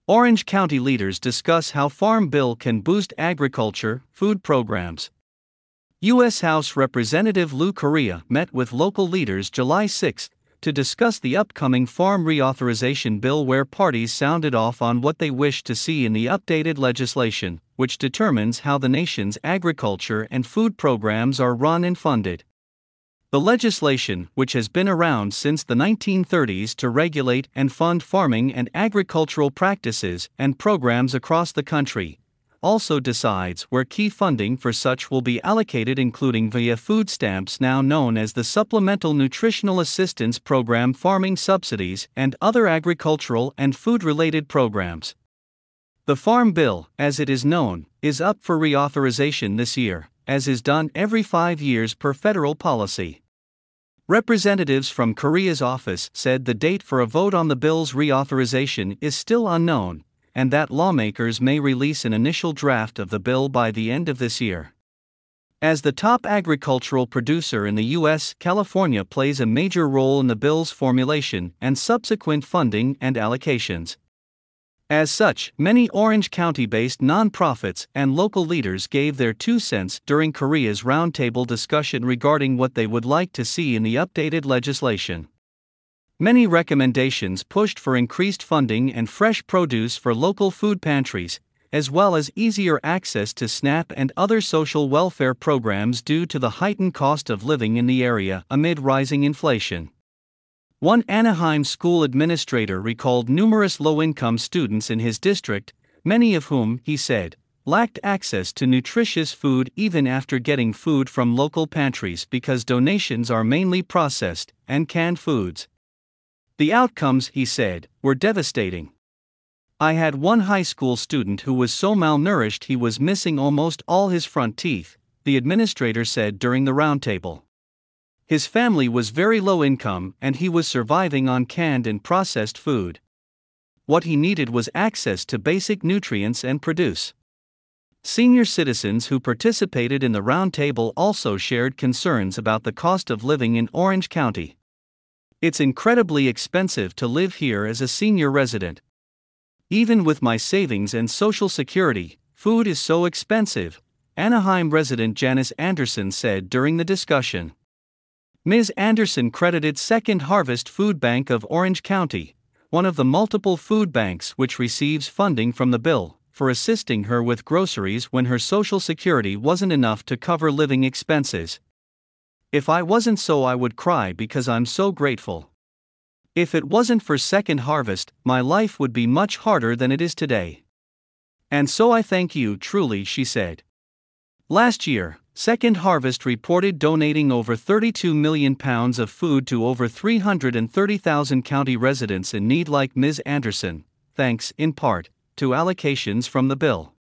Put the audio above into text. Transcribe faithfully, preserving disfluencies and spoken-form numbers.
Orange County leaders discuss how Farm Bill can boost agriculture, food programs. U S House Representative Lou Correa met with local leaders July sixth to discuss the upcoming farm reauthorization bill, where parties sounded off on what they wish to see in the updated legislation, which determines how the nation's agriculture and food programs are run and funded. The legislation, which has been around since the nineteen thirties to regulate and fund farming and agricultural practices and programs across the country, also decides where key funding for such will be allocated, including via food stamps, now known as the Supplemental Nutritional Assistance Program, farming subsidies, and other agricultural and food-related programs. The Farm Bill, as it is known, is up for reauthorization this year, as is done every five years per federal policy. Representatives from Correa's office said the date for a vote on the bill's reauthorization is still unknown, and that lawmakers may release an initial draft of the bill by the end of this year. As the top agricultural producer in the U S, California plays a major role in the bill's formulation and subsequent funding and allocations. As such, many Orange County-based nonprofits and local leaders gave their two cents during Correa's roundtable discussion regarding what they would like to see in the updated legislation. Many recommendations pushed for increased funding and fresh produce for local food pantries, as well as easier access to SNAP and other social welfare programs due to the heightened cost of living in the area amid rising inflation. One Anaheim school administrator recalled numerous low-income students in his district, many of whom, he said, lacked access to nutritious food even after getting food from local pantries because donations are mainly processed and canned foods. The outcomes, he said, were devastating. I had one high school student who was so malnourished he was missing almost all his front teeth, the administrator said during the roundtable. His family was very low income and he was surviving on canned and processed food. What he needed was access to basic nutrients and produce. Senior citizens who participated in the roundtable also shared concerns about the cost of living in Orange County. It's incredibly expensive to live here as a senior resident. Even with my savings and Social Security, food is so expensive, Anaheim resident Janice Anderson said during the discussion. Miz Anderson credited Second Harvest Food Bank of Orange County, one of the multiple food banks which receives funding from the bill, for assisting her with groceries when her Social Security wasn't enough to cover living expenses. If I wasn't so, I would cry because I'm so grateful. If it wasn't for Second Harvest, my life would be much harder than it is today. And so I thank you truly, she said. Last year, Second Harvest reported donating over thirty-two million pounds of food to over three hundred thirty thousand county residents in need like Miz Anderson, thanks, in part, to allocations from the bill.